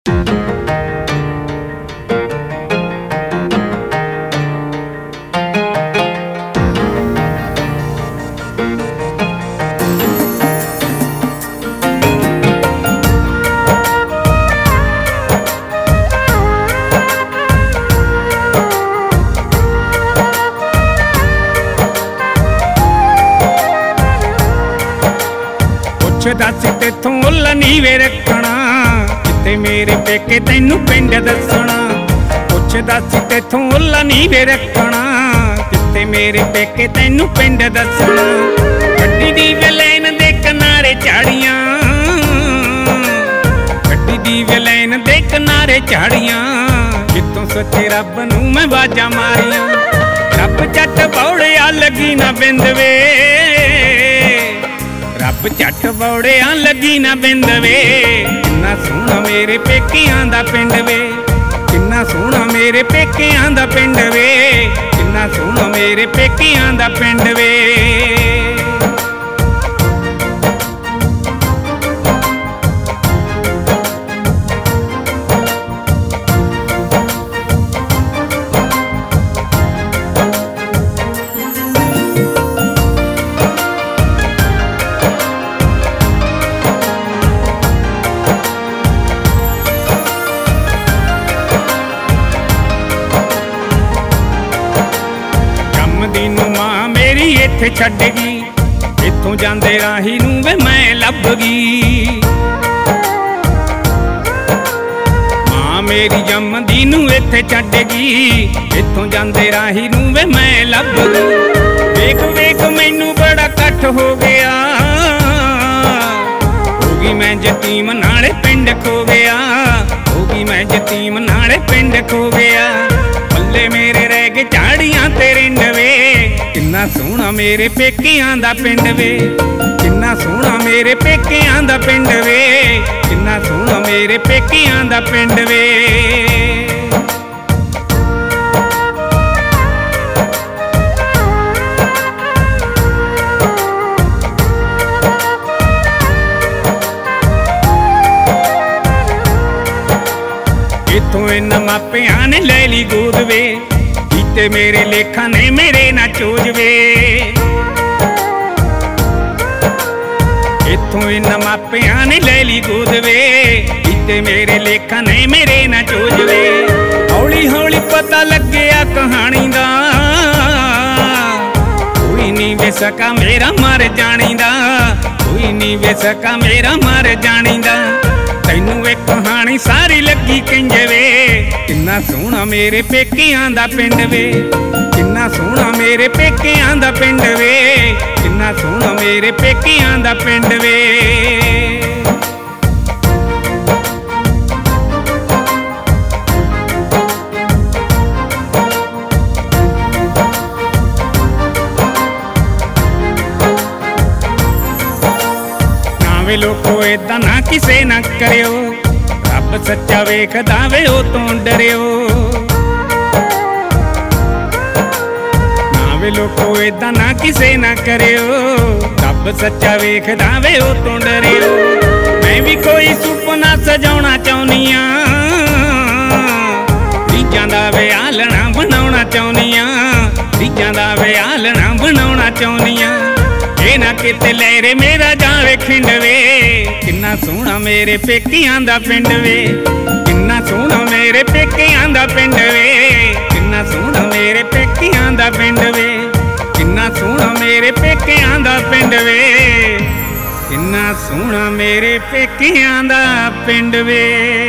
दस तेथों मुल्ल नी वे रखना, जिथे मेरे पेके तैनू पिंड दसना। पुछ दस तेथों मुल्ल नी वे रखना, जिथे मेरे पेके तैनू पिंड दसना। गड्डी दी वैन दे किनारे झाड़ियां, गड्डी दी वैन दे किनारे झाड़ियां, जितों सच्चे रब नू मैं वाजा मारियां। रब झट बौड़िया लगी ना बिंद वे, रब झट बौड़िया लगी ना बिंद वे। किन्ना सोहना मेरे पेकियां दा पिंड वे, किन्ना सोहना मेरे पेकियां दा पिंड वे, किन्ना सोहना मेरे पेकियां दा पिंड वे। इत्थे छड्ड गई, इत्थों जांदे राही नूं वे मैं लभ गई। मां मेरी जमदी नूं इत्थे छड्ड गई, इत्थों जांदे राही नूं वे मैं लभ गई। वेख वेख मैनू बड़ा कट हो गया, होगी मैं यतीम नाले पिंड खो गया, होगी मैं यतीम नाले पिंड खो गया। पल्ले मेरे रह गए झाड़ियां ते रिंड वे, किन्ना सोहना मेरे पेकियां दा पिंड वे, किन्ना सोहना मेरे पेकियां दा पिंड वे, किन्ना सोहना मेरे पेकियां दा पिंड वे। इत्थों इन्ना मापियां ने ले ली गोद वे, कीते मेरे लेखा ने मेरे ना चोज वे। इत्थों इन्ना मापियां ने ले ली गोद वे, कीते मेरे लेखा ने मेरे ना चोज वे। हौली हौली पता लग्या कहानी दा, कोई नहीं वे सका मेरा मर जानी दा, कोई नहीं वे सका मेरा मर जानी दा। तैनू वे कहानी सारी लगी किंज वे, किन्ना सोहना मेरे पेकियां दा पिंड वे, किन्ना सोहना मेरे पेकियां दा पिंड वे, किन्ना सोहना मेरे पेकियां दा पिंड वे। वे लोगो इदां ना किसे ना करियो, रब सच्चा वेखदा वे ओ तों डरियो। ना वे लोगो इदां ना किसे ना करियो, रब सच्चा वेखदा वे ओ तों डरियो। मैं भी कोई सुपना सजाउणा चाहुंदी आ, रीझां दा विआलणा बनाउणा चाहुंदी आ, रीझां दा विआलणा बनाउणा चाहुंदी आ। ये ना किते लहरे मेरा जावे खिंड वे, किन्ना सोहना मेरे पेकियां दा पिंड वे, किन्ना सोहना मेरे पेकियां दा पिंड वे, किन्ना सोहना मेरे पेकियां दा पिंड वे, किन्ना सोहना मेरे पेकियां दा पिंड वे, किन्ना सोहना मेरे पेकियां दा पिंड वे।